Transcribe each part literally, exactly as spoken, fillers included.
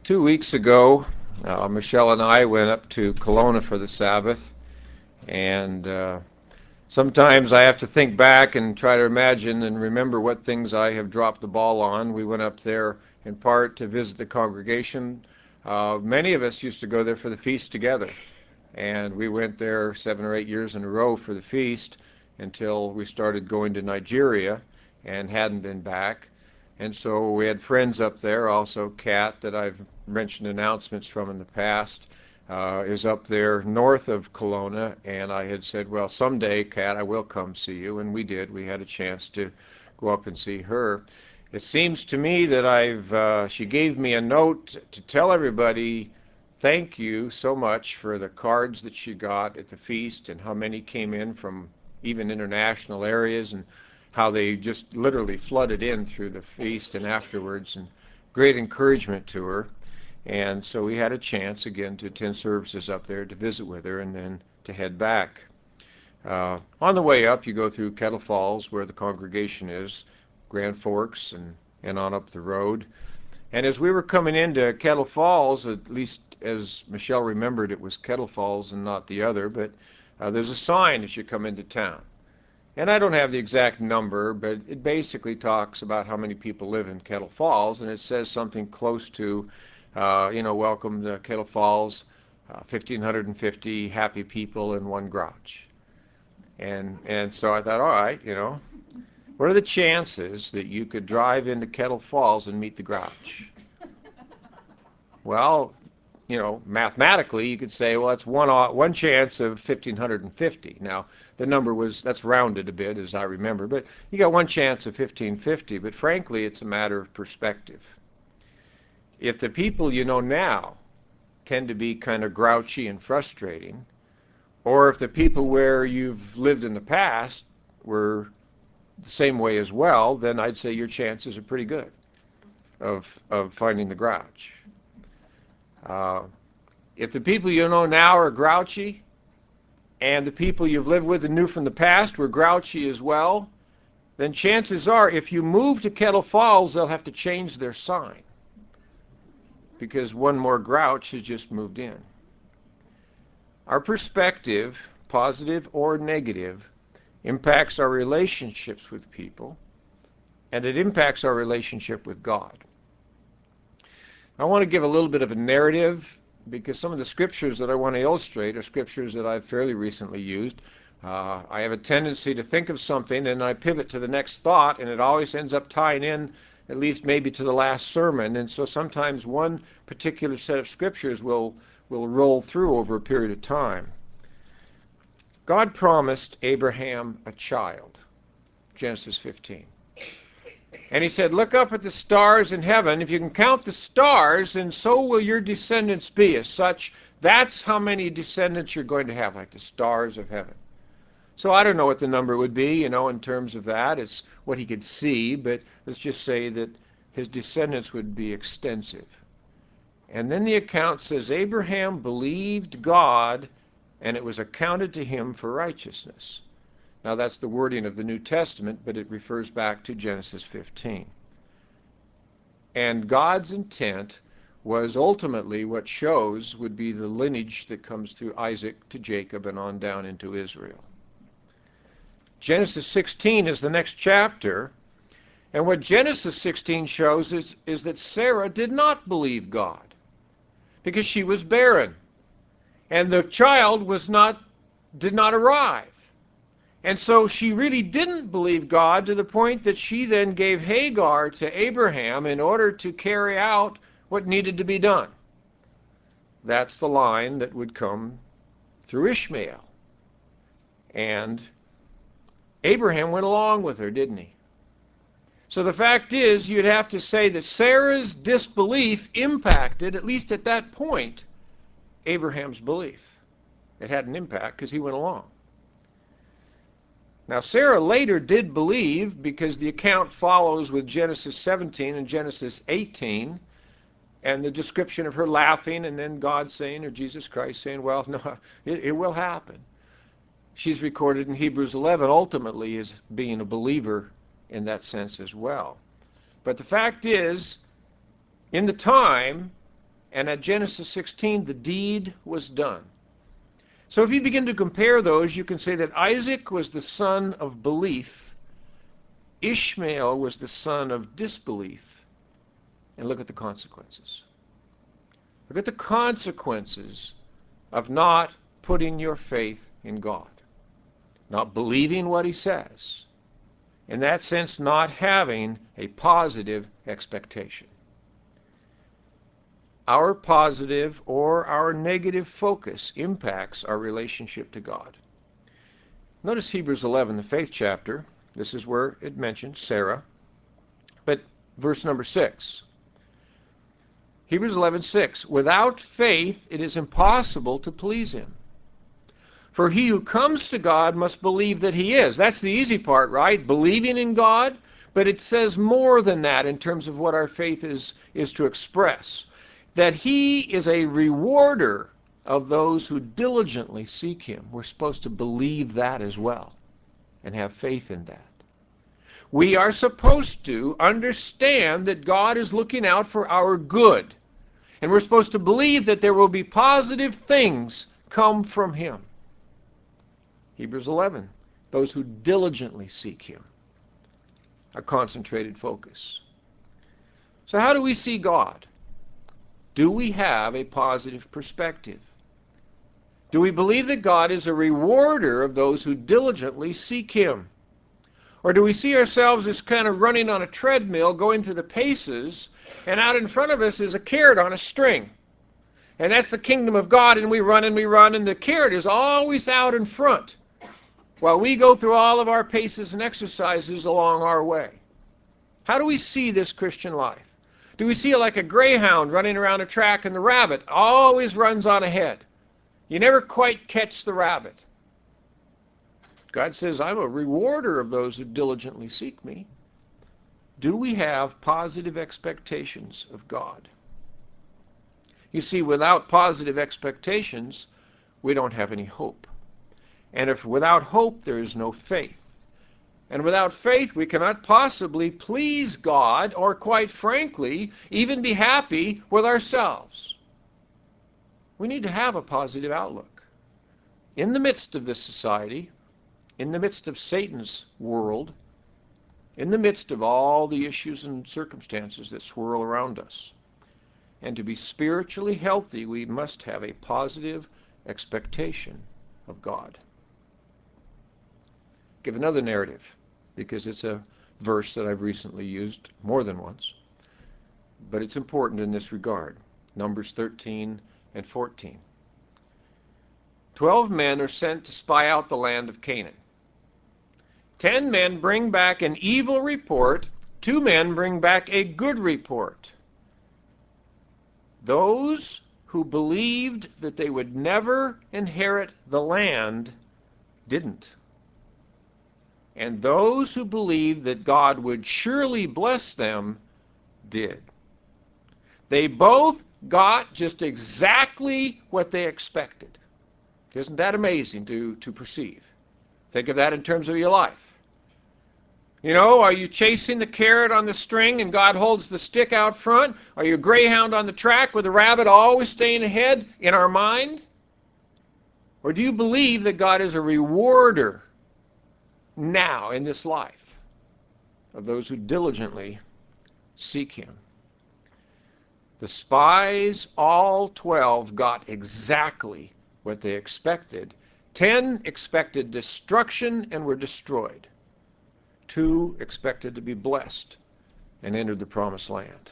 Two weeks ago, uh, Michelle and I went up to Kelowna for the Sabbath, and uh, sometimes I have to think back and try to imagine and remember what things I have dropped the ball on. We went up there in part to visit the congregation. Uh, many of us used to go there for the feast together, and we went there seven or eight years in a row for the feast until we started going to Nigeria and hadn't been back. And so we had friends up there, also Kat, that I've mentioned announcements from in the past, uh, is up there north of Kelowna, and I had said, well, someday, Kat, I will come see you, and we did. We had a chance to go up and see her. It seems to me that I've, uh, she gave me a note to tell everybody thank you so much for the cards that she got at the feast and how many came in from even international areas, and how they just literally flooded in through the feast and afterwards, and great encouragement to her. And so we had a chance again to attend services up there, to visit with her, and then to head back. Uh, on the way up, you go through Kettle Falls, where the congregation is, Grand Forks, and, and on up the road. And as we were coming into Kettle Falls, at least as Michelle remembered, it was Kettle Falls and not the other, but uh, there's a sign as you come into town. And I don't have the exact number, but it basically talks about how many people live in Kettle Falls, and it says something close to, uh, you know, welcome to Kettle Falls, uh, one thousand five hundred fifty happy people in one garage. And, and so I thought, all right, you know, what are the chances that you could drive into Kettle Falls and meet the grouch? Well, you know, mathematically, you could say, well, that's one one chance of one thousand five hundred fifty. Now, the number was, that's rounded a bit, as I remember, but you got one chance of one thousand five hundred fifty. But frankly, it's a matter of perspective. If the people you know now tend to be kind of grouchy and frustrating, or if the people where you've lived in the past were the same way as well, then I'd say your chances are pretty good of, of finding the grouch. Uh, if the people you know now are grouchy, and the people you've lived with and knew from the past were grouchy as well, then chances are if you move to Kettle Falls, they'll have to change their sign, because one more grouch has just moved in. Our perspective, positive or negative, impacts our relationships with people, and it impacts our relationship with God. I want to give a little bit of a narrative, because some of the scriptures that I want to illustrate are scriptures that I've fairly recently used. Uh, I have a tendency to think of something and I pivot to the next thought, and it always ends up tying in at least maybe to the last sermon. And so sometimes one particular set of scriptures will, will roll through over a period of time. God promised Abraham a child, Genesis fifteen. And he said, look up at the stars in heaven. If you can count the stars, and so will your descendants be. As such, that's how many descendants you're going to have, like the stars of heaven. So I don't know what the number would be, you know, in terms of that. It's what he could see, but let's just say that his descendants would be extensive. And then the account says, Abraham believed God, and it was accounted to him for righteousness. Now that's the wording of the New Testament, but it refers back to Genesis fifteen. And God's intent was ultimately what shows would be the lineage that comes through Isaac to Jacob and on down into Israel. Genesis sixteen is the next chapter, and what Genesis sixteen shows is, is that Sarah did not believe God because she was barren, and the child was not, did not arrive. And so she really didn't believe God, to the point that she then gave Hagar to Abraham in order to carry out what needed to be done. That's the line that would come through Ishmael. And Abraham went along with her, didn't he? So the fact is, you'd have to say that Sarah's disbelief impacted, at least at that point, Abraham's belief. It had an impact because he went along. Now, Sarah later did believe, because the account follows with Genesis seventeen and Genesis eighteen, and the description of her laughing, and then God saying, or Jesus Christ saying, well, no, it, it will happen. She's recorded in Hebrews eleven ultimately as being a believer in that sense as well. But the fact is, in the time, And at Genesis sixteen, the deed was done. So if you begin to compare those, you can say that Isaac was the son of belief, Ishmael was the son of disbelief, and look at the consequences. Look at the consequences of not putting your faith in God, not believing what he says. In that sense, not having a positive expectation. Our positive or our negative focus impacts our relationship to God. Notice Hebrews eleven, the faith chapter. This is where it mentions Sarah. But verse number six. Hebrews eleven six. Without faith it is impossible to please him. For he who comes to God must believe that he is. That's the easy part, right? Believing in God. But it says more than that in terms of what our faith is, is to express. That he is a rewarder of those who diligently seek him. We're supposed to believe that as well and have faith in that. We are supposed to understand that God is looking out for our good. And we're supposed to believe that there will be positive things come from him. Hebrews eleven, those who diligently seek him. A concentrated focus. So how do we see God? Do we have a positive perspective? Do we believe that God is a rewarder of those who diligently seek him? Or do we see ourselves as kind of running on a treadmill, going through the paces, and out in front of us is a carrot on a string? And that's the kingdom of God, and we run and we run, and the carrot is always out in front, while we go through all of our paces and exercises along our way. How do we see this Christian life? Do we see it like a greyhound running around a track and the rabbit always runs on ahead? You never quite catch the rabbit. God says, I'm a rewarder of those who diligently seek me. Do we have positive expectations of God? You see, without positive expectations, we don't have any hope. And if without hope, there is no faith. And without faith, we cannot possibly please God or, quite frankly, even be happy with ourselves. We need to have a positive outlook. In the midst of this society, in the midst of Satan's world, in the midst of all the issues and circumstances that swirl around us. And to be spiritually healthy, we must have a positive expectation of God. Give another narrative, because it's a verse that I've recently used more than once, but it's important in this regard. Numbers thirteen and fourteen. Twelve men are sent to spy out the land of Canaan. Ten men bring back an evil report. Two men bring back a good report. Those who believed that they would never inherit the land didn't. And those who believed that God would surely bless them did. They both got just exactly what they expected. Isn't that amazing to, to perceive? Think of that in terms of your life. You know, are you chasing the carrot on the string and God holds the stick out front? Are you a greyhound on the track with the rabbit always staying ahead in our mind? Or do you believe that God is a rewarder now in this life of those who diligently seek him? The spies, all twelve, got exactly what they expected. Ten expected destruction and were destroyed. Two expected to be blessed and entered the promised land.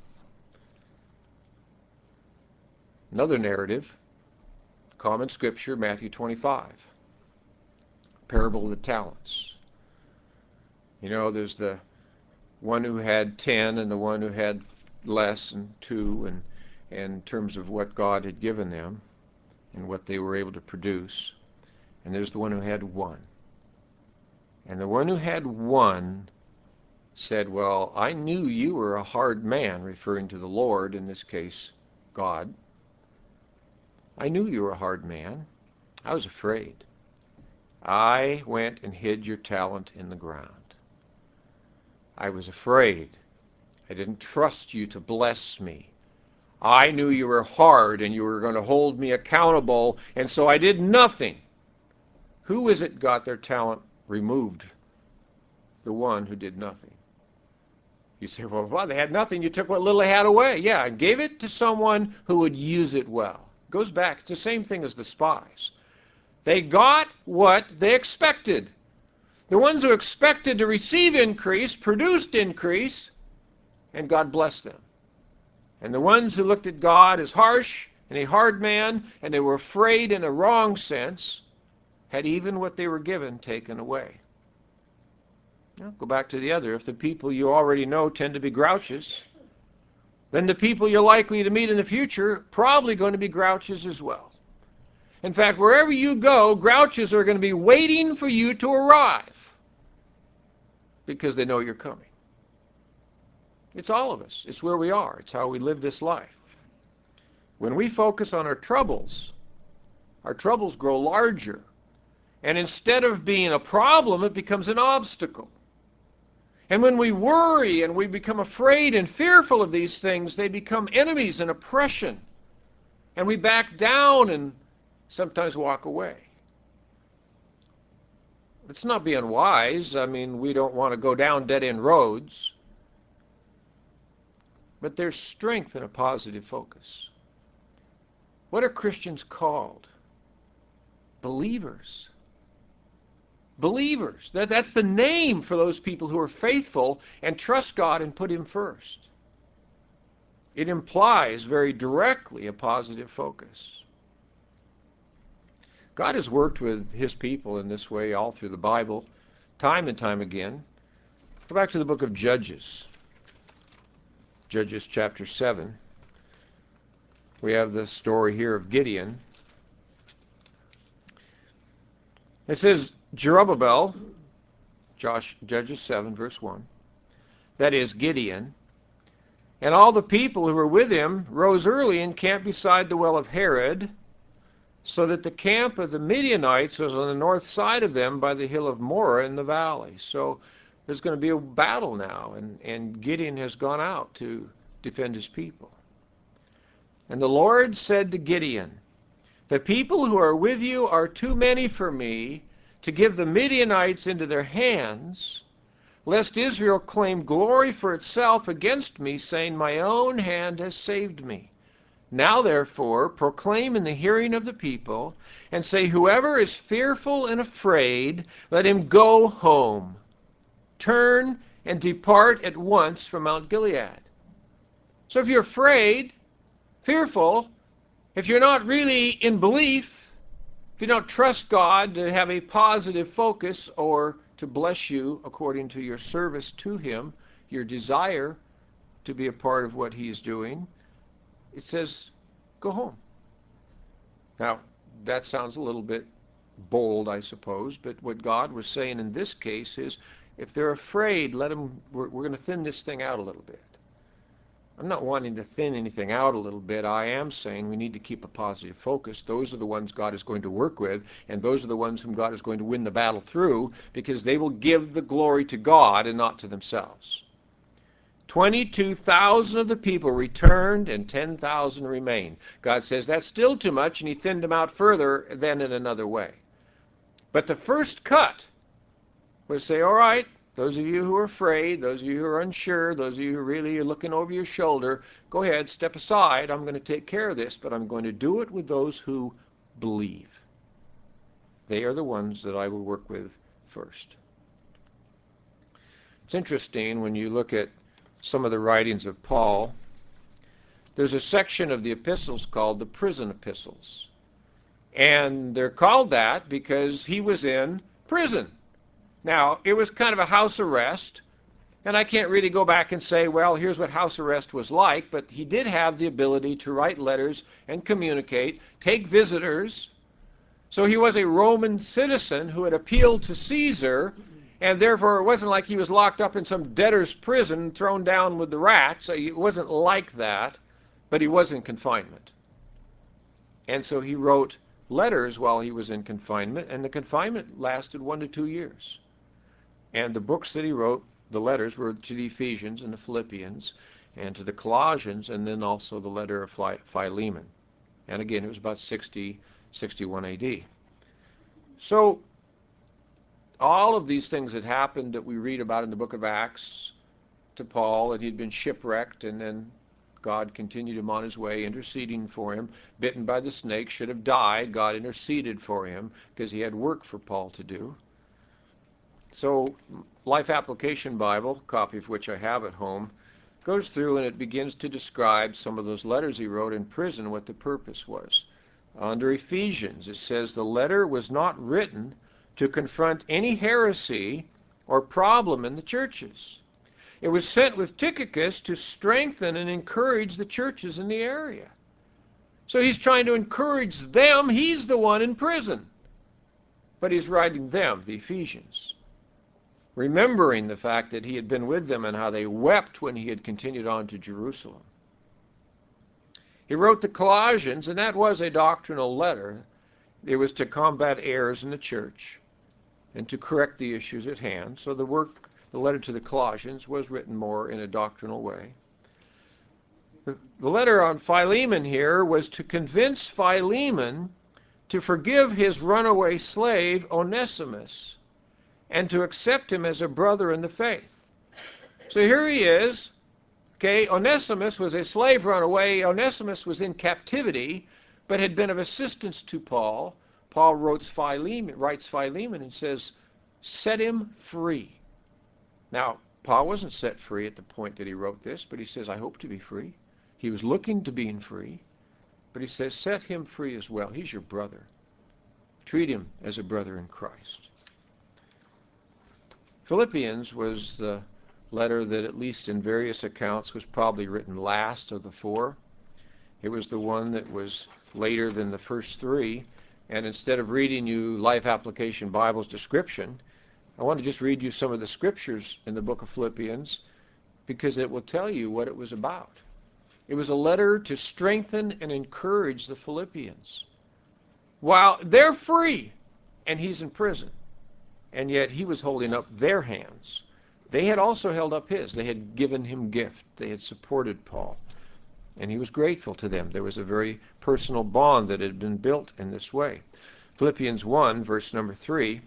Another narrative, common scripture, Matthew twenty-five. Parable of the talents. You know, there's the one who had ten and the one who had less and two, and, and in terms of what God had given them and what they were able to produce. And there's the one who had one. And the one who had one said, well, I knew you were a hard man, referring to the Lord, in this case, God. I knew you were a hard man. I was afraid. I went and hid your talent in the ground. I was afraid. I didn't trust you to bless me. I knew you were hard and you were going to hold me accountable, and so I did nothing. Who is it got their talent removed? The one who did nothing. You say, well, well, they had nothing. You took what little they had away. Yeah, and gave it to someone who would use it well. It goes back. It's the same thing as the spies. They got what they expected. The ones who expected to receive increase produced increase, and God blessed them. And the ones who looked at God as harsh and a hard man, and they were afraid in a wrong sense, had even what they were given taken away. Now, go back to the other. If the people you already know tend to be grouches, then the people you're likely to meet in the future are probably going to be grouches as well. In fact, wherever you go, grouches are going to be waiting for you to arrive because they know you're coming. It's all of us. It's where we are. It's how we live this life. When we focus on our troubles, our troubles grow larger. And instead of being a problem, it becomes an obstacle. And when we worry and we become afraid and fearful of these things, they become enemies and oppression. And we back down and sometimes walk away. Let's not be unwise. I mean, we don't want to go down dead-end roads. But there's strength in a positive focus. What are Christians called? Believers. Believers. That, that's the name for those people who are faithful and trust God and put Him first. It implies very directly a positive focus. God has worked with His people in this way all through the Bible, time and time again. Go back to the book of Judges. Judges chapter seven. We have the story here of Gideon. It says, Jerubbaal, Josh, Judges seven, verse one, that is Gideon, and all the people who were with him rose early and camped beside the well of Harod, so that the camp of the Midianites was on the north side of them by the hill of Moreh in the valley. So there's going to be a battle now, and, and Gideon has gone out to defend his people. And the Lord said to Gideon, the people who are with you are too many for me to give the Midianites into their hands, lest Israel claim glory for itself against me, saying, my own hand has saved me. Now, therefore, proclaim in the hearing of the people, and say, whoever is fearful and afraid, let him go home. Turn and depart at once from Mount Gilead. So if you're afraid, fearful, if you're not really in belief, if you don't trust God to have a positive focus or to bless you according to your service to Him, your desire to be a part of what He is doing, it says, go home. Now, that sounds a little bit bold, I suppose, but what God was saying in this case is, if they're afraid, let them, we're, we're going to thin this thing out a little bit. I'm not wanting to thin anything out a little bit. I am saying we need to keep a positive focus. Those are the ones God is going to work with, and those are the ones whom God is going to win the battle through, because they will give the glory to God and not to themselves. twenty-two thousand of the people returned and ten thousand remained. God says that's still too much, and He thinned them out further then in another way. But the first cut was say, all right, those of you who are afraid, those of you who are unsure, those of you who really are looking over your shoulder, go ahead, step aside. I'm going to take care of this, but I'm going to do it with those who believe. They are the ones that I will work with first. It's interesting when you look at some of the writings of Paul. There's a section of the epistles called the prison epistles. And they're called that because he was in prison. Now, it was kind of a house arrest, and I can't really go back and say, well, here's what house arrest was like, but he did have the ability to write letters and communicate, take visitors. So he was a Roman citizen who had appealed to Caesar, and therefore it wasn't like he was locked up in some debtor's prison thrown down with the rats. It wasn't like that, but he was in confinement. And so he wrote letters while he was in confinement, and the confinement lasted one to two years. And the books that he wrote, the letters, were to the Ephesians and the Philippians. and to the Colossians, and then also the letter of Philemon. And again, it was about sixty, sixty-one A D. So all of these things had happened that we read about in the book of Acts to Paul, that he'd been shipwrecked, and then God continued him on his way, interceding for him. Bitten by the snake, should have died. God interceded for him because he had work for Paul to do. So Life Application Bible, copy of which I have at home, goes through and it begins to describe some of those letters he wrote in prison, what the purpose was. Under Ephesians, it says the letter was not written to confront any heresy or problem in the churches. It was sent with Tychicus to strengthen and encourage the churches in the area. So he's trying to encourage them. He's the one in prison. But he's writing them, the Ephesians, remembering the fact that he had been with them and how they wept when he had continued on to Jerusalem. He wrote the Colossians, and that was a doctrinal letter. It was to combat errors in the church and to correct the issues at hand. So the work, the letter to the Colossians, was written more in a doctrinal way. The letter on Philemon here was to convince Philemon to forgive his runaway slave Onesimus and to accept him as a brother in the faith. So here he is. Okay, Onesimus was a slave runaway. Onesimus was in captivity, but had been of assistance to Paul. Paul writes Philemon, writes Philemon and says, set him free. Now, Paul wasn't set free at the point that he wrote this, but he says, I hope to be free. He was looking to being free, but he says, set him free as well. He's your brother. Treat him as a brother in Christ. Philippians was the letter that, at least in various accounts, was probably written last of the four. It was the one that was later than the first three. And instead of reading you Life Application Bible's description, I want to just read you some of the scriptures in the book of Philippians, because it will tell you what it was about. It was a letter to strengthen and encourage the Philippians. While they're free and he's in prison, and yet he was holding up their hands. They had also held up his. They had given him gift. They had supported Paul. And he was grateful to them. There was a very personal bond that had been built in this way. Philippians one, verse number three.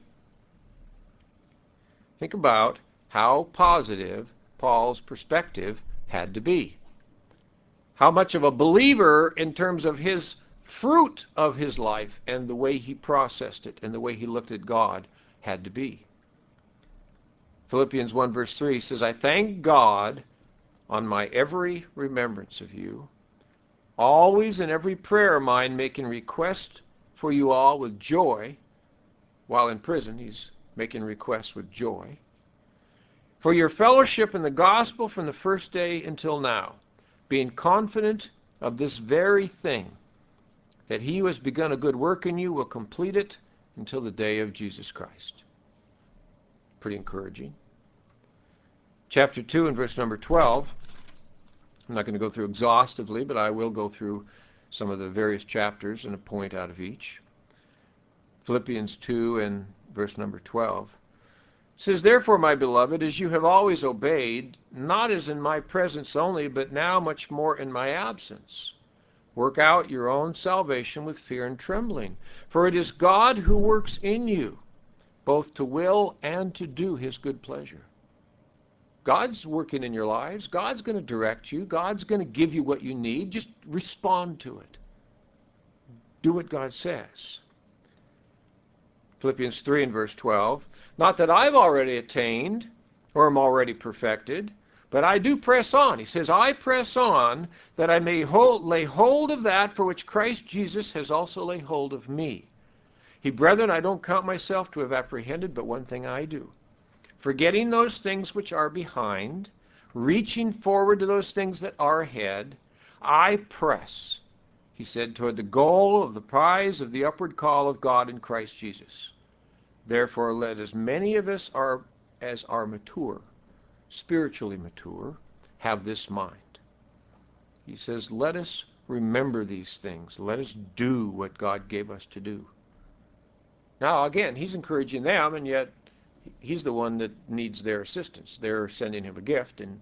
Think about how positive Paul's perspective had to be. How much of a believer in terms of his fruit of his life and the way he processed it and the way he looked at God had to be. Philippians one verse three says, I thank God on my every remembrance of you, always in every prayer of mine making request for you all with joy. While in prison, he's making requests with joy. For your fellowship in the gospel from the first day until now, being confident of this very thing, that he who has begun a good work in you will complete it until the day of Jesus Christ. Pretty encouraging. Chapter two and verse number twelve. I'm not going to go through exhaustively, but I will go through some of the various chapters and a point out of each. Philippians two and verse number twelve. It says, therefore, my beloved, as you have always obeyed, not as in my presence only, but now much more in my absence, work out your own salvation with fear and trembling. For it is God who works in you, both to will and to do his good pleasure. God's working in your lives. God's going to direct you. God's going to give you what you need. Just respond to it. Do what God says. Philippians three and verse twelve. Not that I've already attained or am already perfected, but I do press on. He says, I press on that I may hold, lay hold of that for which Christ Jesus has also laid hold of me. He, brethren, I don't count myself to have apprehended, but one thing I do, forgetting those things which are behind, reaching forward to those things that are ahead, I press, he said, toward the goal of the prize of the upward call of God in Christ Jesus. Therefore, let as many of us are, as are mature, spiritually mature, have this mind. He says, let us remember these things. Let us do what God gave us to do. Now, again, he's encouraging them, and yet he's the one that needs their assistance. They're sending him a gift, and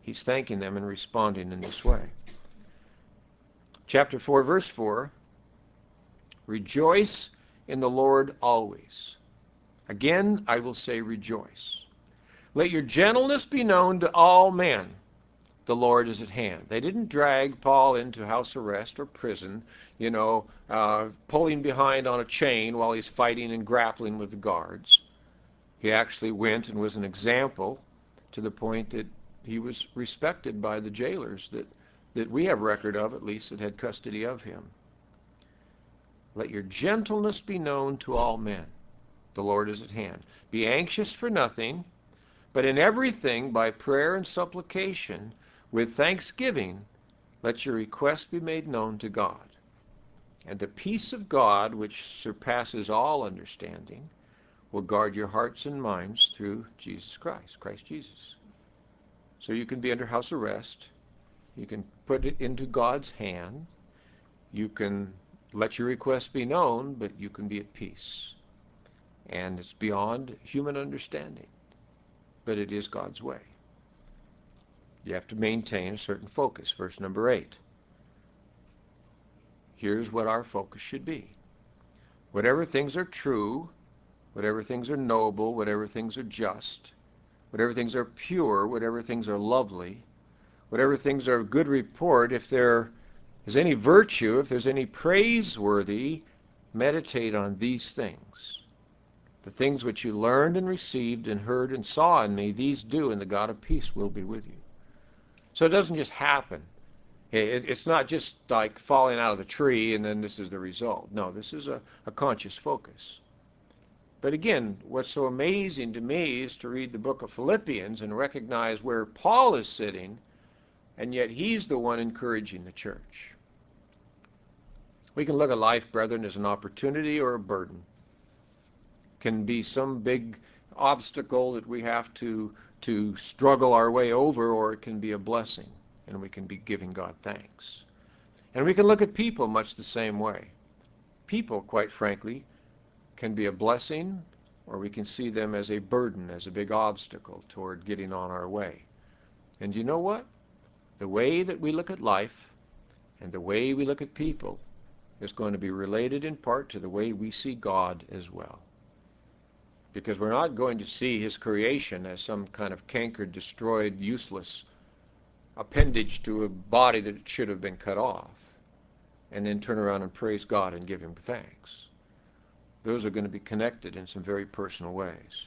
He's thanking them and responding in this way. Chapter four, verse four, rejoice in the Lord always. Again, I will say rejoice. Let your gentleness be known to all men. The Lord is at hand. They didn't drag Paul into house arrest or prison, you know, uh, pulling behind on a chain while he's fighting and grappling with the guards. He actually went and was an example to the point that he was respected by the jailers that, that we have record of, at least, that had custody of him. Let your gentleness be known to all men. The Lord is at hand. Be anxious for nothing, but in everything by prayer and supplication with thanksgiving, let your requests be made known to God. And the peace of God, which surpasses all understanding, will guard your hearts and minds through Jesus Christ, Christ Jesus. So you can be under house arrest. You can put it into God's hand. You can let your requests be known, but you can be at peace. And it's beyond human understanding, but it is God's way. You have to maintain a certain focus. Verse number eight. Here's what our focus should be. Whatever things are true, whatever things are noble, whatever things are just, whatever things are pure, whatever things are lovely, whatever things are of good report, if there is any virtue, if there's any praiseworthy, meditate on these things. The things which you learned and received and heard and saw in me, these do, and the God of peace will be with you. So it doesn't just happen. It's not just like falling out of the tree and then this is the result. No, this is a, a conscious focus. But again, what's so amazing to me is to read the book of Philippians and recognize where Paul is sitting, and yet he's the one encouraging the church. We can look at life, brethren, as an opportunity or a burden. It can be some big obstacle that we have to to struggle our way over, or it can be a blessing, and we can be giving God thanks. And we can look at people much the same way. People, quite frankly, can be a blessing, or we can see them as a burden, as a big obstacle toward getting on our way. And you know what? The way that we look at life and the way we look at people is going to be related in part to the way we see God as well. Because we're not going to see his creation as some kind of cankered, destroyed, useless appendage to a body that should have been cut off, and then turn around and praise God and give him thanks. Those are going to be connected in some very personal ways.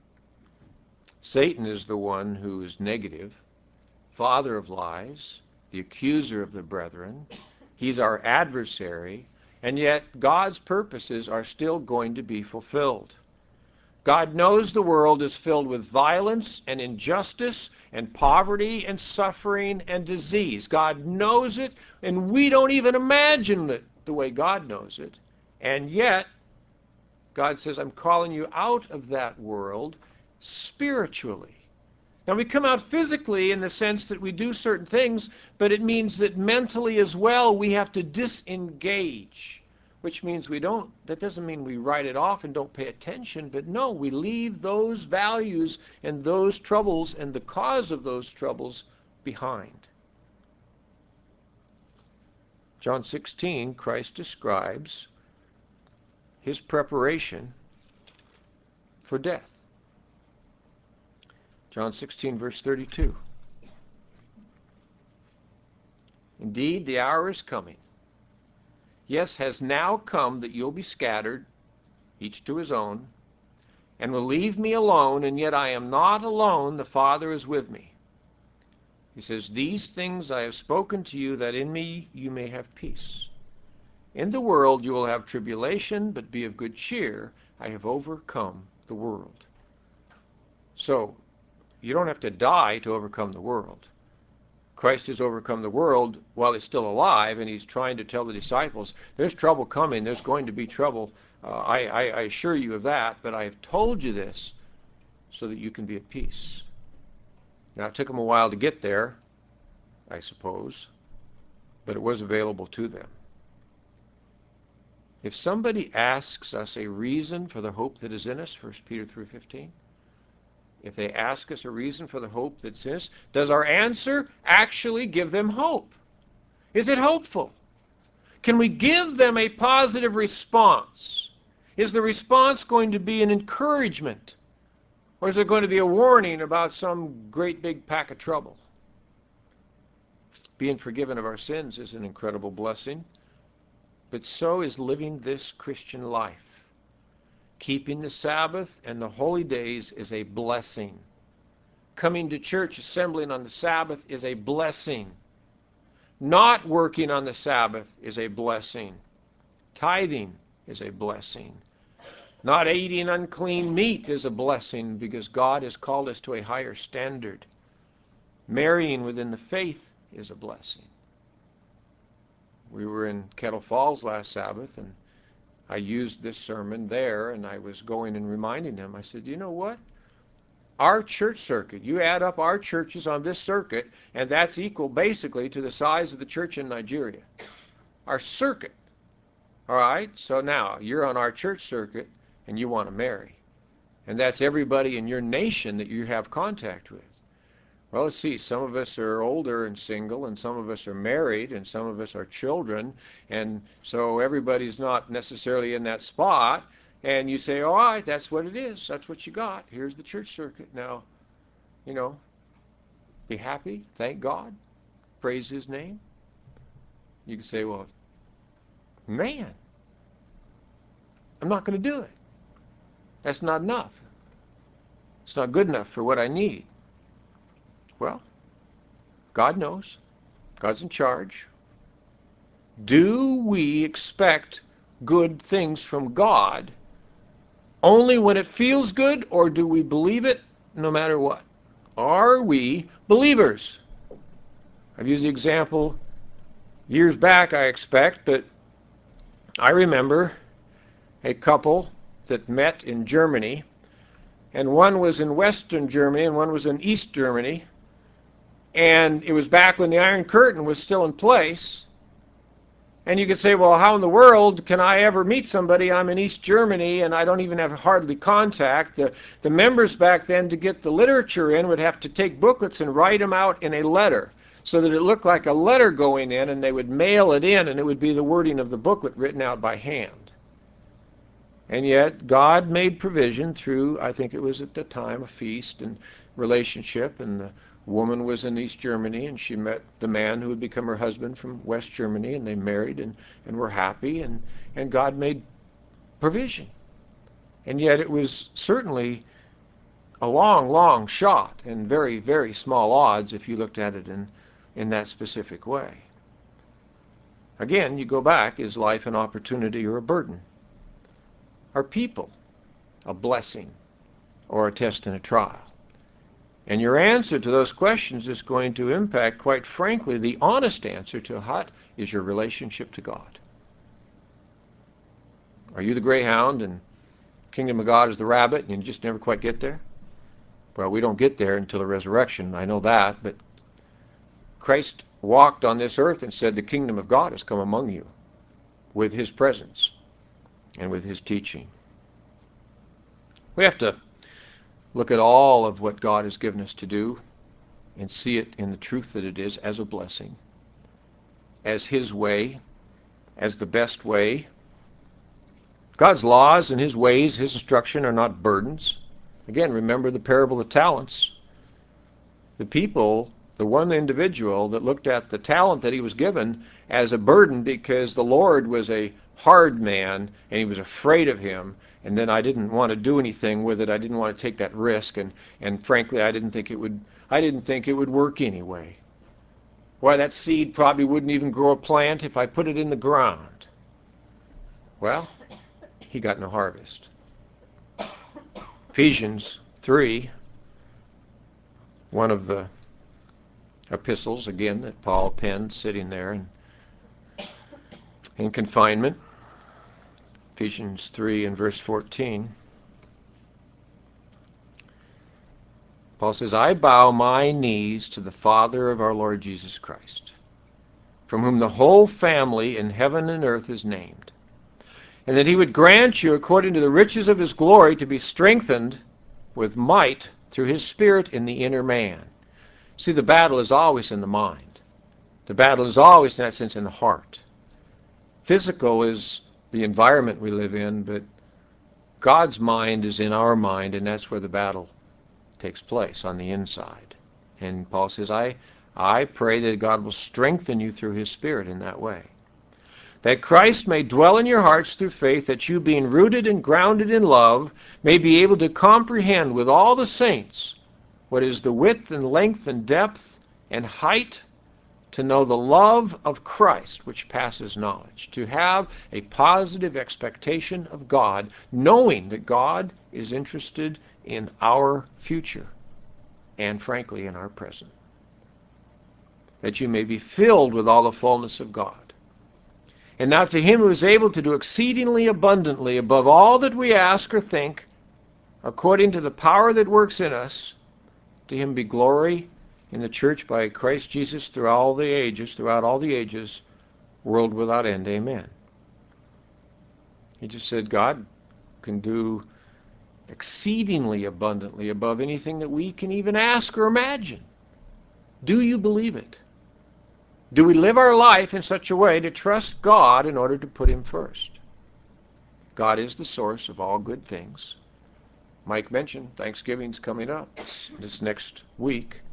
Satan is the one who is negative, father of lies, the accuser of the brethren. He's our adversary, and yet God's purposes are still going to be fulfilled. God knows the world is filled with violence and injustice and poverty and suffering and disease. God knows it, and we don't even imagine it the way God knows it. And yet, God says, I'm calling you out of that world spiritually. Now, we come out physically in the sense that we do certain things, but it means that mentally as well we have to disengage, which means we don't, that doesn't mean we write it off and don't pay attention, but no, we leave those values and those troubles and the cause of those troubles behind. John sixteen, Christ describes his preparation for death. John sixteen, verse thirty-two. Indeed, the hour is coming. Yes, has now come that you'll be scattered, each to his own, and will leave me alone, and yet I am not alone, the Father is with me. He says, these things I have spoken to you, that in me you may have peace. In the world you will have tribulation, but be of good cheer. I have overcome the world. So, you don't have to die to overcome the world. Christ has overcome the world while he's still alive, and he's trying to tell the disciples, there's trouble coming, there's going to be trouble. Uh, I, I, I assure you of that, but I have told you this so that you can be at peace. Now, it took them a while to get there, I suppose, but it was available to them. If somebody asks us a reason for the hope that is in us, First Peter three fifteen, If they ask us a reason for the hope that's in us, does our answer actually give them hope? Is it hopeful? Can we give them a positive response? Is the response going to be an encouragement? Or is it going to be a warning about some great big pack of trouble? Being forgiven of our sins is an incredible blessing, but so is living this Christian life. Keeping the Sabbath and the holy days is a blessing. Coming to church, assembling on the Sabbath is a blessing. Not working on the Sabbath is a blessing. Tithing is a blessing. Not eating unclean meat is a blessing because God has called us to a higher standard. Marrying within the faith is a blessing. We were in Kettle Falls last Sabbath, and I used this sermon there, and I was going and reminding them. I said, you know what? Our church circuit, you add up our churches on this circuit, and that's equal basically to the size of the church in Nigeria. Our circuit. All right? So now, you're on our church circuit, and you want to marry. And that's everybody in your nation that you have contact with. Well, let's see, some of us are older and single, and some of us are married, and some of us are children, and so everybody's not necessarily in that spot, and you say, all right, that's what it is, that's what you got, here's the church circuit. Now, you know, be happy, thank God, praise His name. You can say, well, man, I'm not going to do it. That's not enough. It's not good enough for what I need. Well, God knows. God's in charge. Do we expect good things from God only when it feels good, or do we believe it no matter what? Are we believers? I've used the example years back, I expect, but I remember a couple that met in Germany, and one was in Western Germany and one was in East Germany. And it was back when the Iron Curtain was still in place. And you could say, well, how in the world can I ever meet somebody? I'm in East Germany and I don't even have hardly contact. The, the members back then, to get the literature in, would have to take booklets and write them out in a letter so that it looked like a letter going in, and they would mail it in, and it would be the wording of the booklet written out by hand. And yet God made provision through, I think it was at the time, a feast and relationship, and the woman was in East Germany, and she met the man who would become her husband from West Germany, and they married and, and were happy, and, and God made provision. And yet it was certainly a long, long shot and very, very small odds if you looked at it in, in that specific way. Again, you go back, is life an opportunity or a burden? Are people a blessing or a test and a trial? And your answer to those questions is going to impact, quite frankly, the honest answer to what is your relationship to God. Are you the greyhound and kingdom of God is the rabbit and you just never quite get there? Well, we don't get there until the resurrection, I know that, but Christ walked on this earth and said the kingdom of God has come among you with His presence and with His teaching. We have to look at all of what God has given us to do and see it in the truth that it is as a blessing, as His way, as the best way. God's laws and His ways, His instruction are not burdens. Again, remember the parable of the talents. The people, the one individual that looked at the talent that he was given as a burden because the Lord was a hard man and He was afraid of Him, and then I didn't want to do anything with it. I didn't want to take that risk, and, and frankly, I didn't think it would I didn't think it would work anyway. Why, that seed probably wouldn't even grow a plant if I put it in the ground. Well, he got no harvest. Ephesians three, one of the epistles, again, that Paul penned sitting there in, in confinement. Ephesians three and verse fourteen. Paul says, I bow my knees to the Father of our Lord Jesus Christ, from whom the whole family in heaven and earth is named, and that He would grant you, according to the riches of His glory, to be strengthened with might through his Spirit in the inner man. See, the battle is always in the mind. The battle is always, in that sense, in the heart. Physical is the environment we live in, but God's mind is in our mind, and that's where the battle takes place, on the inside. And Paul says, I, I pray that God will strengthen you through his Spirit in that way. That Christ may dwell in your hearts through faith, that you, being rooted and grounded in love, may be able to comprehend with all the saints what is the width and length and depth and height, to know the love of Christ which passes knowledge, to have a positive expectation of God, knowing that God is interested in our future and, frankly, in our present. That you may be filled with all the fullness of God. And now to him who is able to do exceedingly abundantly above all that we ask or think, according to the power that works in us, to him be glory in the church by Christ Jesus through all the ages, throughout all the ages, world without end. Amen. He just said God can do exceedingly abundantly above anything that we can even ask or imagine. Do you believe it? Do we live our life in such a way to trust God in order to put him first? God is the source of all good things. Mike mentioned Thanksgiving's coming up this, this next week.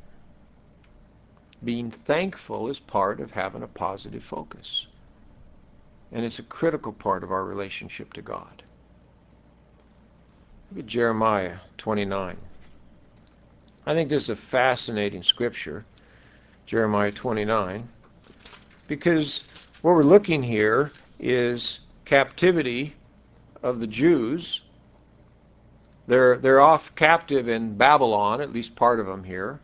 Being thankful is part of having a positive focus. And it's a critical part of our relationship to God. Look at Jeremiah twenty-nine. I think this is a fascinating scripture, Jeremiah twenty-nine, because what we're looking here is captivity of the Jews. They're, they're off captive in Babylon, at least part of them here.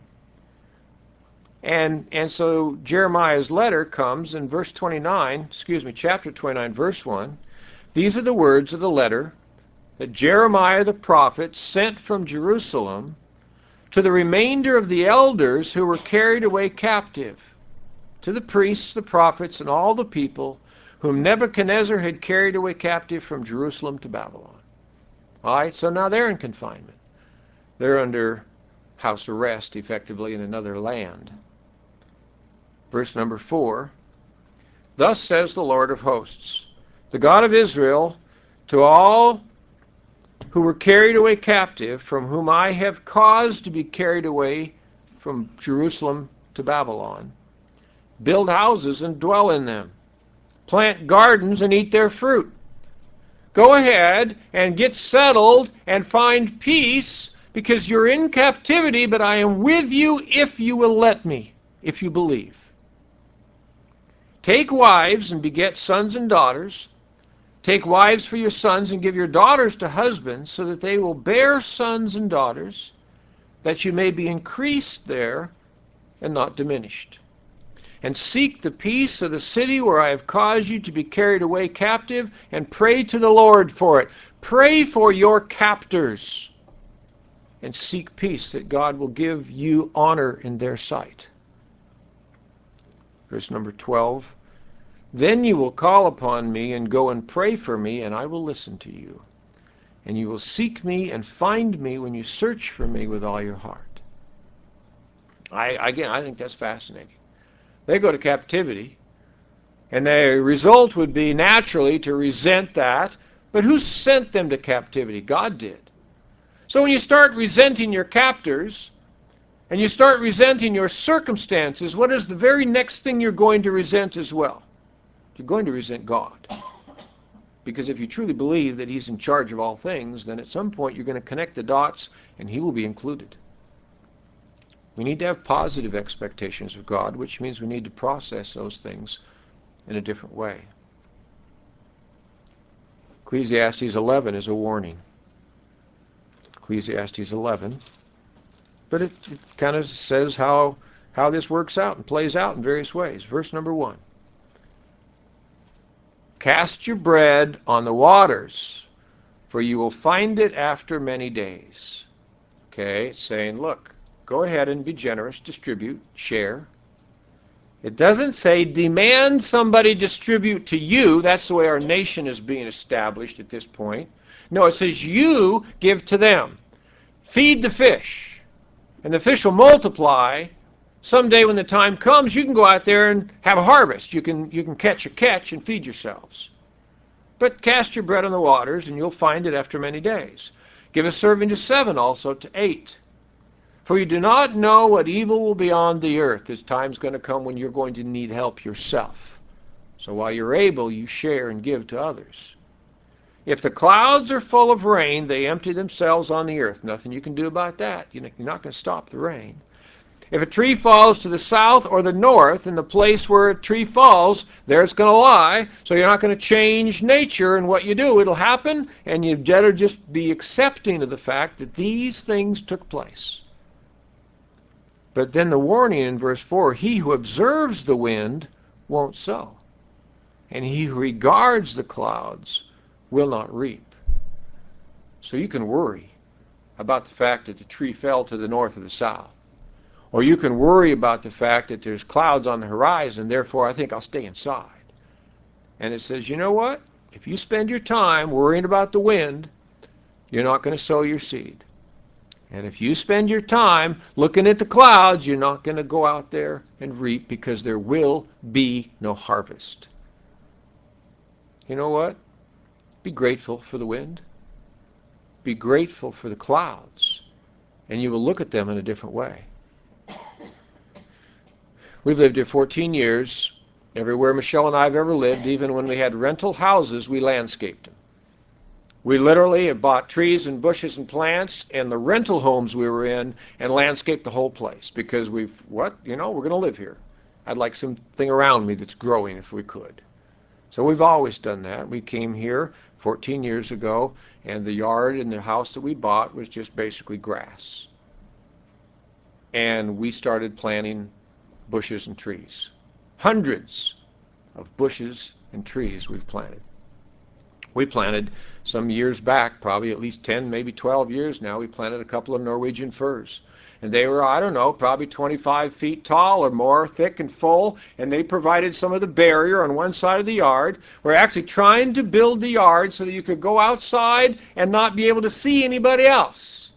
And, and so Jeremiah's letter comes in verse twenty-nine, excuse me, chapter twenty-nine, verse one. These are the words of the letter that Jeremiah the prophet sent from Jerusalem to the remainder of the elders who were carried away captive, to the priests, the prophets, and all the people whom Nebuchadnezzar had carried away captive from Jerusalem to Babylon. All right, so now they're in confinement. They're under house arrest, effectively, in another land. Verse number four, thus says the Lord of hosts, the God of Israel, to all who were carried away captive, from whom I have caused to be carried away from Jerusalem to Babylon, build houses and dwell in them, plant gardens and eat their fruit. Go ahead and get settled and find peace, because you're in captivity, but I am with you if you will let me, if you believe. Take wives and beget sons and daughters. Take wives for your sons and give your daughters to husbands, so that they will bear sons and daughters, that you may be increased there and not diminished. And seek the peace of the city where I have caused you to be carried away captive, and pray to the Lord for it. Pray for your captors, and seek peace, that God will give you honor in their sight. Verse number twelve. Then you will call upon me and go and pray for me, and I will listen to you. And you will seek me and find me when you search for me with all your heart. I, again, I think that's fascinating. They go to captivity, and the result would be naturally to resent that. But who sent them to captivity? God did. So when you start resenting your captors, and you start resenting your circumstances, what is the very next thing you're going to resent as well? You're going to resent God. Because if you truly believe that he's in charge of all things, then at some point you're going to connect the dots, and he will be included. We need to have positive expectations of God, which means we need to process those things in a different way. Ecclesiastes eleven is a warning. Ecclesiastes eleven. But it, it kind of says how, how this works out and plays out in various ways. Verse number one. Cast your bread on the waters, for you will find it after many days. Okay, it's saying, look, go ahead and be generous, distribute, share. It doesn't say demand somebody distribute to you. That's the way our nation is being established at this point. No, it says you give to them. feed the fish, and the fish will multiply. Someday when the time comes, you can go out there and have a harvest. You can, you can catch a catch and feed yourselves. But cast your bread on the waters, and you'll find it after many days. Give a serving to seven, also to eight. For you do not know what evil will be on the earth. There's time's going to come when you're going to need help yourself. So while you're able, you share and give to others. If the clouds are full of rain, they empty themselves on the earth. Nothing you can do about that. You're not going to stop the rain. If a tree falls to the south or the north, in the place where a tree falls, there it's going to lie. So you're not going to change nature in what you do. It'll happen, and you better just be accepting of the fact that these things took place. But then the warning in verse four, he who observes the wind won't sow, and he who regards the clouds will not reap. So you can worry about the fact that the tree fell to the north or the south. Or you can worry about the fact that there's clouds on the horizon, therefore I think I'll stay inside. And it says, you know what? If you spend your time worrying about the wind, you're not going to sow your seed. And if you spend your time looking at the clouds, you're not going to go out there and reap, because there will be no harvest. You know what? Be grateful for the wind. Be grateful for the clouds, and you will look at them in a different way. We've lived here fourteen years. Everywhere Michelle and I have ever lived, even when we had rental houses, we landscaped them. We literally have bought trees and bushes and plants and the rental homes we were in and landscaped the whole place, because we've, what, you know, we're going to live here. I'd like something around me that's growing if we could. So we've always done that. We came here fourteen years ago, and the yard and the house that we bought was just basically grass. And we started planting bushes and trees. Hundreds of bushes and trees we've planted. We planted some years back, probably at least ten, maybe twelve years now, we planted a couple of Norwegian firs. And they were, I don't know, probably twenty-five feet tall or more, thick and full, and they provided some of the barrier on one side of the yard. We're actually trying to build the yard so that you could go outside and not be able to see anybody else.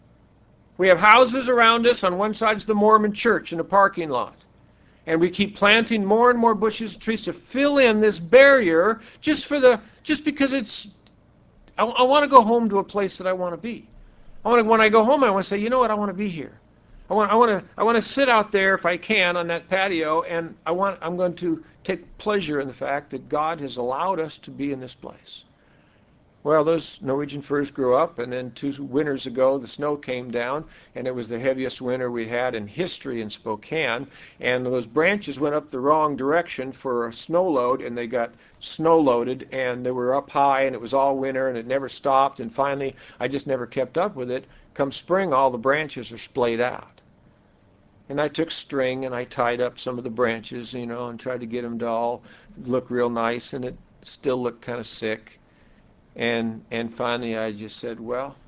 We have houses around us. On one side is the Mormon church in a parking lot. And we keep planting more and more bushes and trees to fill in this barrier, just for the, just because it's, I, I want to go home to a place that I want to be. I want to, when I go home, I want to say, you know what, I want to be here. I want, I want to, I want to sit out there if I can on that patio, and I want, I'm going to take pleasure in the fact that God has allowed us to be in this place. Well, those Norwegian firs grew up, and then two winters ago the snow came down, and it was the heaviest winter we had in history in Spokane, and those branches went up the wrong direction for a snow load, and they got snow loaded, and they were up high, and it was all winter, and it never stopped, and finally I just never kept up with it. Come spring, all the branches are splayed out. And I took string and I tied up some of the branches, you know, and tried to get them to all look real nice, and it still looked kind of sick. And, and finally I just said, well,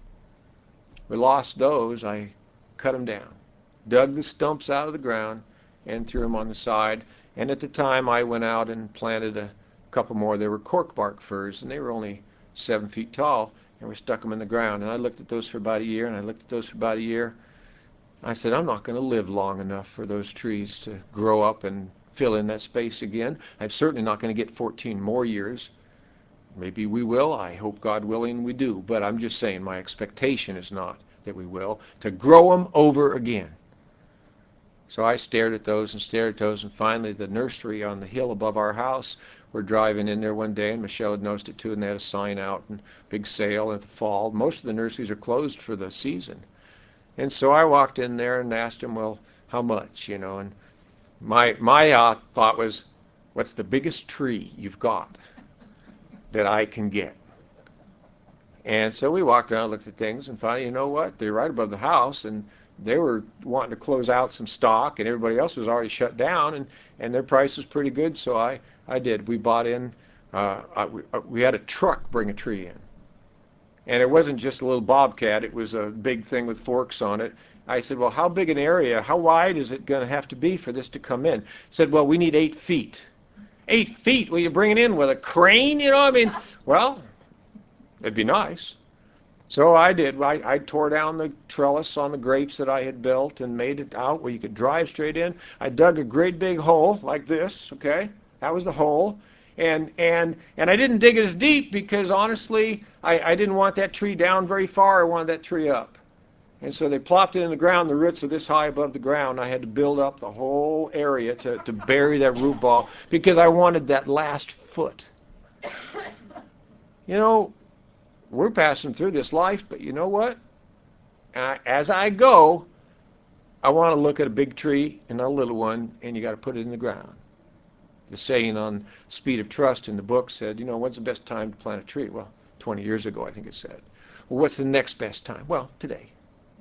we lost those. I cut them down, dug the stumps out of the ground, and threw them on the side. And at the time I went out and planted a couple more. They were corkbark firs, and they were only seven feet tall, and we stuck them in the ground. And I looked at those for about a year, and I looked at those for about a year. I said, I'm not going to live long enough for those trees to grow up and fill in that space again. I'm certainly not going to get fourteen more years. Maybe we will. I hope, God willing, we do. But I'm just saying my expectation is not that we will, to grow them over again. So I stared at those and stared at those, and finally the nursery on the hill above our house, we're driving in there one day, and Michelle had noticed it too, and they had a sign out, and big sale in the fall. Most of the nurseries are closed for the season. And so I walked in there and asked him, well, how much, you know, and my, my uh, thought was, what's the biggest tree you've got that I can get? And so we walked around, looked at things, and finally, you know what, they're right above the house, and they were wanting to close out some stock, and everybody else was already shut down, and, and their price was pretty good, so I, I did. We bought in, uh, I, we, uh, we had a truck bring a tree in. And it wasn't just a little bobcat, it was a big thing with forks on it. I said, well, how big an area, how wide is it going to have to be for this to come in? Said, well, we need eight feet. Eight feet? Will you bring it in with a crane? You know, I mean, well, it'd be nice. So I did. I, I tore down the trellis on the grapes that I had built and made it out where you could drive straight in. I dug a great big hole like this, okay? That was the hole. And and and I didn't dig it as deep because honestly, I, I didn't want that tree down very far. I wanted that tree up. And so they plopped it in the ground. The roots are this high above the ground. I had to build up the whole area to, to bury that root ball because I wanted that last foot. You know, we're passing through this life, but you know what? As I go, I want to look at a big tree and a little one, and you got to put it in the ground. The saying on Speed of Trust in the book said, you know, when's the best time to plant a tree? Well, twenty years ago, I think it said. Well, what's the next best time? Well, today.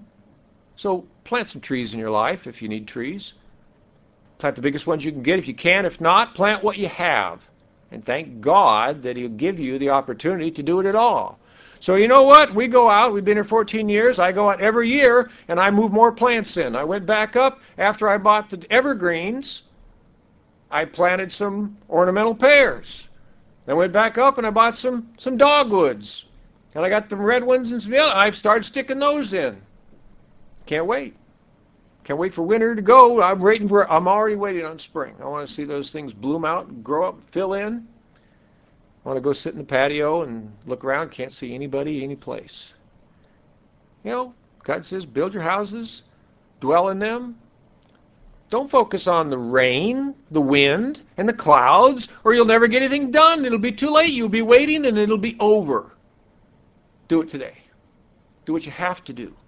So plant some trees in your life if you need trees. Plant the biggest ones you can get if you can. If not, plant what you have. And thank God that He'll give you the opportunity to do it at all. So you know what? We go out. We've been here fourteen years. I go out every year, and I move more plants in. I went back up after I bought the evergreens. I planted some ornamental pears. I went back up and I bought some, some dogwoods. And I got some red ones and some yellow. I've started sticking those in. Can't wait. Can't wait for winter to go. I'm waiting for, I'm already waiting on spring. I want to see those things bloom out, grow up, fill in. I want to go sit in the patio and look around. Can't see anybody, any place. You know, God says, build your houses, dwell in them. Don't focus on the rain, the wind, and the clouds, or you'll never get anything done. It'll be too late. You'll be waiting, and it'll be over. Do it today. Do what you have to do.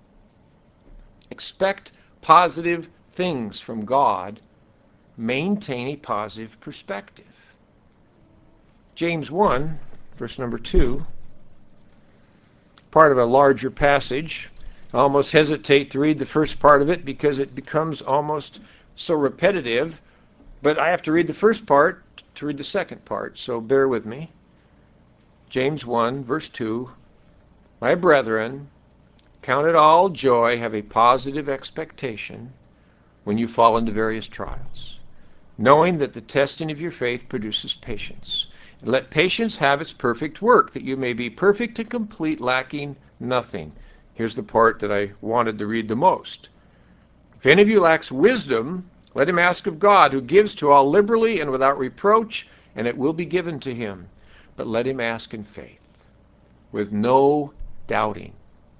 Expect positive things from God. Maintain a positive perspective. James one, verse number two, part of a larger passage. I almost hesitate to read the first part of it because it becomes almost so repetitive, but I have to read the first part to read the second part, so bear with me. James one, verse two, my brethren, count it all joy, have a positive expectation when you fall into various trials, knowing that the testing of your faith produces patience. And let patience have its perfect work, that you may be perfect and complete, lacking nothing. Here's the part that I wanted to read the most. If any of you lacks wisdom, let him ask of God, who gives to all liberally and without reproach, and it will be given to him. But let him ask in faith, with no doubting.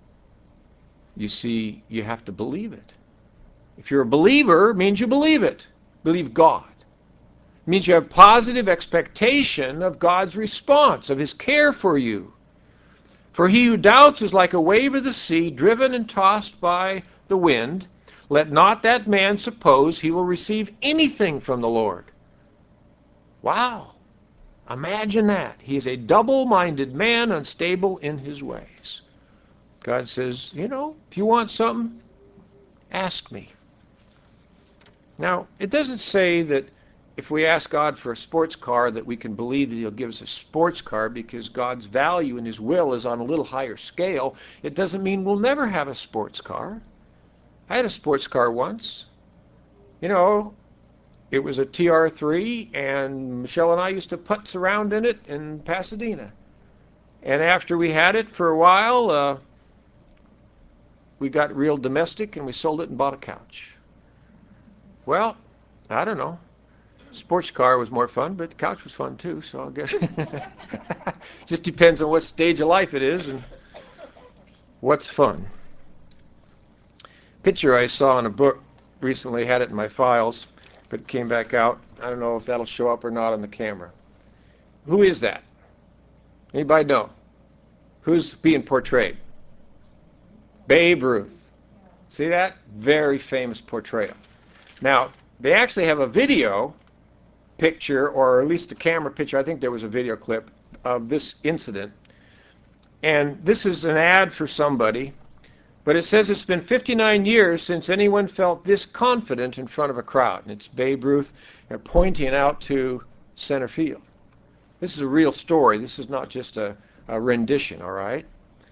You see, you have to believe it. If you're a believer, it means you believe it. Believe God. It means you have positive expectation of God's response, of His care for you. For he who doubts is like a wave of the sea, driven and tossed by the wind. Let not that man suppose he will receive anything from the Lord. Wow. Imagine that. He is a double-minded man, unstable in his ways. God says, you know, if you want something, ask me. Now, it doesn't say that if we ask God for a sports car that we can believe that He'll give us a sports car because God's value and His will is on a little higher scale. It doesn't mean we'll never have a sports car. I had a sports car once. You know, it was a T R three, and Michelle and I used to putz around in it in Pasadena. And after we had it for a while, uh, we got real domestic and we sold it and bought a couch. Well, I don't know. Sports car was more fun, but the couch was fun too, so I guess just depends on what stage of life it is and what's fun. Picture I saw in a book recently, had it in my files, but it came back out. I don't know if that'll show up or not on the camera. Who is that? Anybody know? Who's being portrayed? Babe Ruth. See that? Very famous portrayal. Now, they actually have a video picture, or at least a camera picture, I think there was a video clip of this incident. And this is an ad for somebody, but it says it's been fifty-nine years since anyone felt this confident in front of a crowd. And it's Babe Ruth pointing out to center field. This is a real story. This is not just a, a rendition, all right?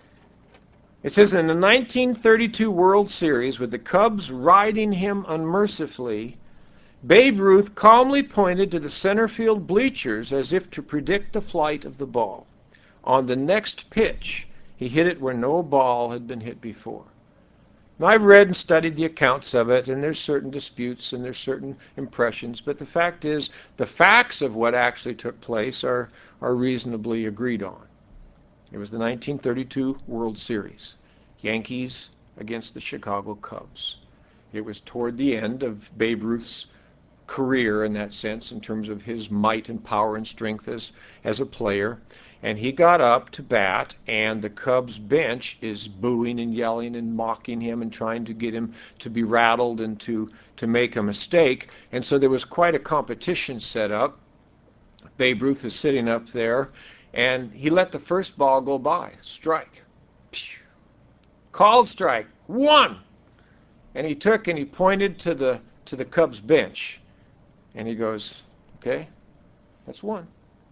It says in the nineteen thirty-two World Series, with the Cubs riding him unmercifully, Babe Ruth calmly pointed to the center field bleachers as if to predict the flight of the ball. On the next pitch, He hit it where no ball had been hit before. Now, I've read and studied the accounts of it, and there's certain disputes and there's certain impressions, but the fact is, the facts of what actually took place are, are reasonably agreed on. It was the nineteen thirty-two World Series, Yankees against the Chicago Cubs. It was toward the end of Babe Ruth's career in that sense, in terms of his might and power and strength as, as a player. And he got up to bat, and the Cubs bench is booing and yelling and mocking him and trying to get him to be rattled and to, to make a mistake. And so there was quite a competition set up. Babe Ruth is sitting up there, and he let the first ball go by. Strike. Pew. Called strike. One. And he took and he pointed to the to the Cubs bench. And he goes, okay, that's one.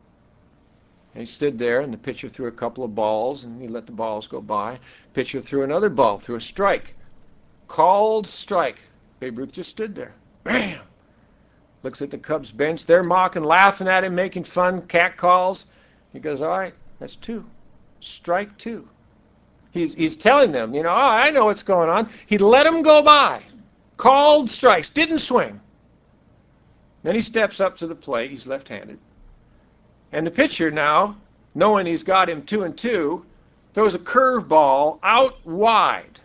And he stood there, and the pitcher threw a couple of balls, and he let the balls go by. Pitcher threw another ball, threw a strike. Called strike. Babe Ruth just stood there. Bam! Looks at the Cubs bench. They're mocking, laughing at him, making fun, cat calls. He goes, all right, that's two. Strike two. He's, he's telling them, you know, oh, I know what's going on. He let them go by. Called strikes. Didn't swing. Then he steps up to the plate. He's left-handed. And the pitcher now, knowing he's got him two and two, throws a curveball out wide.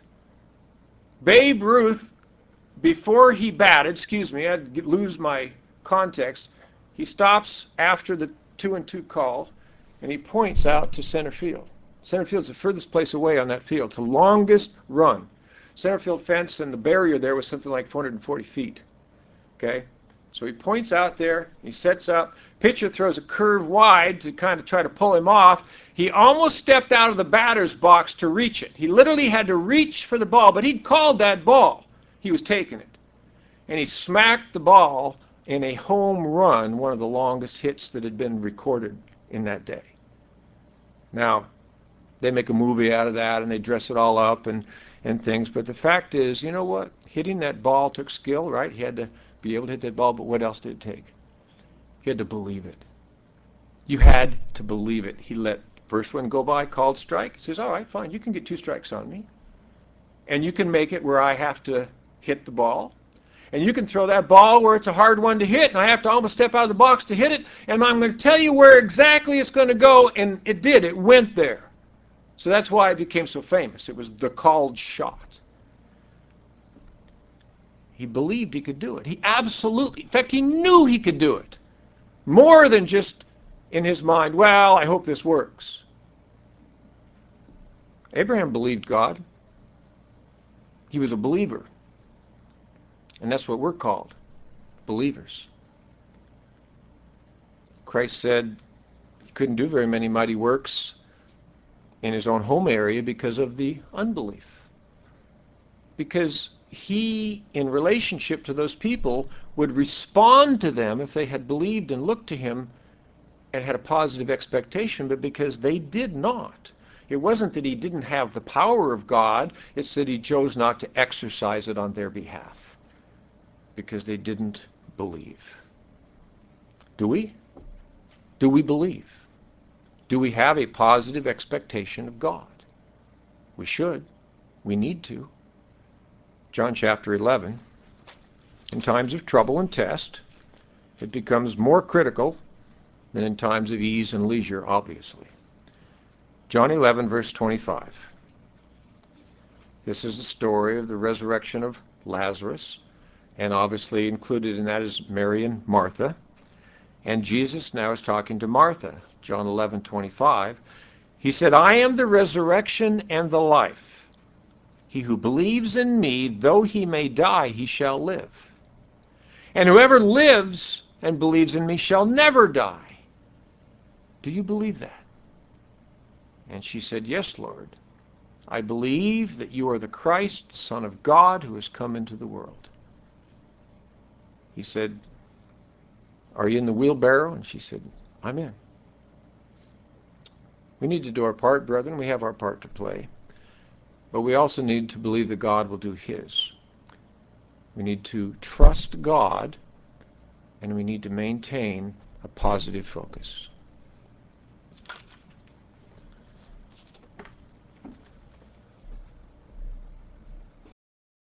Babe Ruth, before he batted, excuse me, I'd lose my context, he stops after the two and two call, and he points out to center field. Center field's the furthest place away on that field. It's the longest run. Center field fence and the barrier there was something like four hundred forty feet. Okay? So he points out there, he sets up, pitcher throws a curve wide to kind of try to pull him off. He almost stepped out of the batter's box to reach it. He literally had to reach for the ball, but he'd called that ball. He was taking it. And he smacked the ball in a home run, one of the longest hits that had been recorded in that day. Now, they make a movie out of that and they dress it all up and, and things, but the fact is, you know what? Hitting that ball took skill, right? He had to be able to hit that ball, but what else did it take? He had to believe it. You had to believe it. He let first one go by, called strike. He says, all right, fine, you can get two strikes on me. And you can make it where I have to hit the ball. And you can throw that ball where it's a hard one to hit, and I have to almost step out of the box to hit it, and I'm going to tell you where exactly it's going to go, and it did. It went there. So that's why it became so famous. It was the called shot. He believed he could do it. He absolutely, in fact, he knew he could do it. More than just in his mind, well, I hope this works. Abraham believed God. He was a believer. And that's what we're called, believers. Christ said he couldn't do very many mighty works in his own home area because of the unbelief. Because he, in relationship to those people, would respond to them if they had believed and looked to him and had a positive expectation, but because they did not. It wasn't that he didn't have the power of God, it's that he chose not to exercise it on their behalf because they didn't believe. Do we? Do we believe? Do we have a positive expectation of God? We should. We need to. John chapter eleven, in times of trouble and test, it becomes more critical than in times of ease and leisure, obviously. John eleven, verse twenty-five. This is the story of the resurrection of Lazarus, and obviously included in that is Mary and Martha. And Jesus now is talking to Martha. John eleven, twenty-five. He said, I am the resurrection and the life. He who believes in me, though he may die, he shall live. And whoever lives and believes in me shall never die. Do you believe that? And she said, yes, Lord. I believe that you are the Christ, the Son of God, who has come into the world. He said, are you in the wheelbarrow? And she said, I'm in. We need to do our part, brethren. We have our part to play. But we also need to believe that God will do his. We need to trust God, and we need to maintain a positive focus.